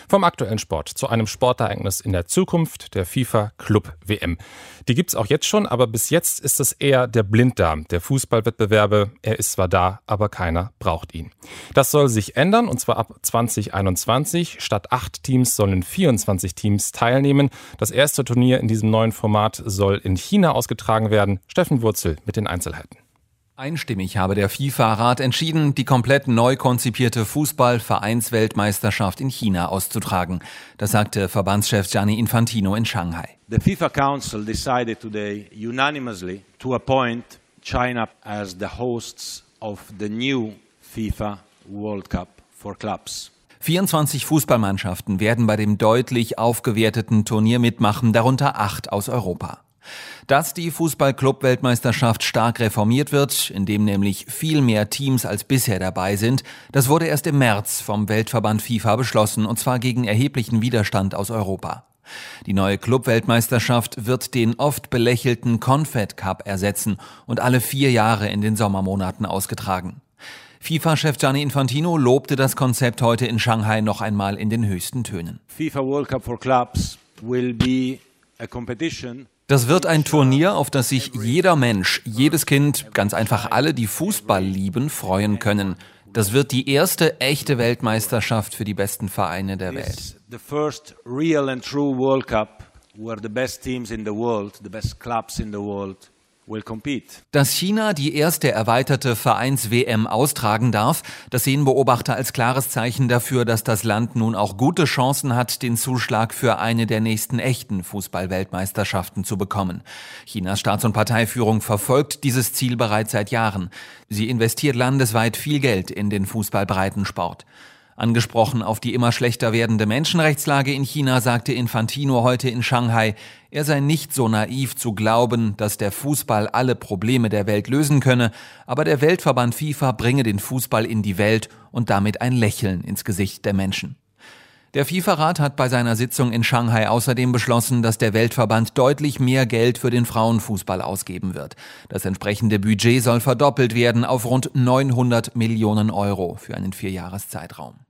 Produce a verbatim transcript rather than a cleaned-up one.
Vom aktuellen Sport zu einem Sportereignis in der Zukunft, der FIFA Club W M. Die gibt's auch jetzt schon, aber bis jetzt ist es eher der Blinddarm der Fußballwettbewerbe. Er ist zwar da, aber keiner braucht ihn. Das soll sich ändern, und zwar ab zwanzig einundzwanzig. Statt acht Teams sollen vierundzwanzig Teams teilnehmen. Das erste Turnier in diesem neuen Format soll in China ausgetragen werden. Steffen Wurzel mit den Einzelheiten. Einstimmig habe der FIFA-Rat entschieden, die komplett neu konzipierte Fußball-Vereinsweltmeisterschaft in China auszutragen. Das sagte Verbandschef Gianni Infantino in Shanghai. The FIFA Council decided today unanimously to appoint China as the hosts of the new FIFA World Cup for Clubs. vierundzwanzig Fußballmannschaften werden bei dem deutlich aufgewerteten Turnier mitmachen, darunter acht aus Europa. Dass die Fußball-Club-Weltmeisterschaft stark reformiert wird, indem nämlich viel mehr Teams als bisher dabei sind, das wurde erst im März vom Weltverband FIFA beschlossen, und zwar gegen erheblichen Widerstand aus Europa. Die neue Club-Weltmeisterschaft wird den oft belächelten Confed Cup ersetzen und alle vier Jahre in den Sommermonaten ausgetragen. FIFA-Chef Gianni Infantino lobte das Konzept heute in Shanghai noch einmal in den höchsten Tönen. FIFA World Cup for Clubs will be a competition. Das wird ein Turnier, auf das sich jeder Mensch, jedes Kind, ganz einfach alle, die Fußball lieben, freuen können. Das wird die erste echte Weltmeisterschaft für die besten Vereine der Welt. The first real and true World Cup where the best teams in the world, the best clubs in the world will compete. Dass China die erste erweiterte Vereins-W M austragen darf, das sehen Beobachter als klares Zeichen dafür, dass das Land nun auch gute Chancen hat, den Zuschlag für eine der nächsten echten Fußball-Weltmeisterschaften zu bekommen. Chinas Staats- und Parteiführung verfolgt dieses Ziel bereits seit Jahren. Sie investiert landesweit viel Geld in den Fußballbreitensport. Angesprochen auf die immer schlechter werdende Menschenrechtslage in China, sagte Infantino heute in Shanghai, er sei nicht so naiv zu glauben, dass der Fußball alle Probleme der Welt lösen könne, aber der Weltverband FIFA bringe den Fußball in die Welt und damit ein Lächeln ins Gesicht der Menschen. Der FIFA-Rat hat bei seiner Sitzung in Shanghai außerdem beschlossen, dass der Weltverband deutlich mehr Geld für den Frauenfußball ausgeben wird. Das entsprechende Budget soll verdoppelt werden auf rund neunhundert Millionen Euro für einen Vierjahreszeitraum.